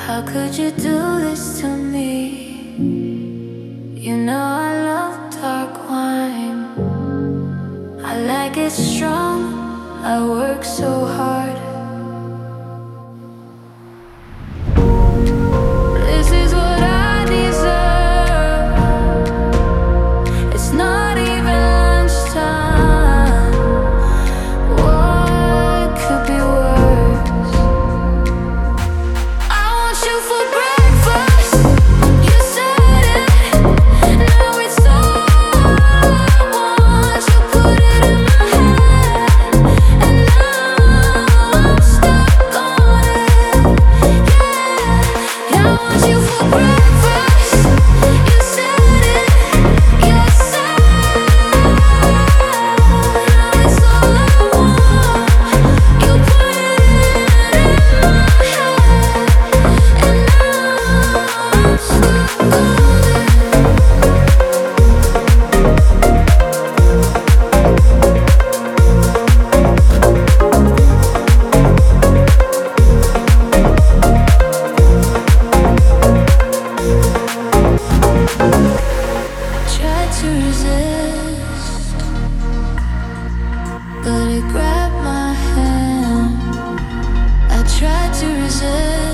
How could you do this to me? You know I love dark wine. I like it strong. I work so hard. This is what I deserve. It's not even lunchtime. What could be worse? I want you for breakfast. You said it. Now it's all I want. You put it in my head, and now I'm stuck on it. Yeah, I want you for breakfast. You said it. You said now it's all I want. You put it in my head, and now I'm stuck on it. Tried to resist, but it grabbed my hand. I tried to resist.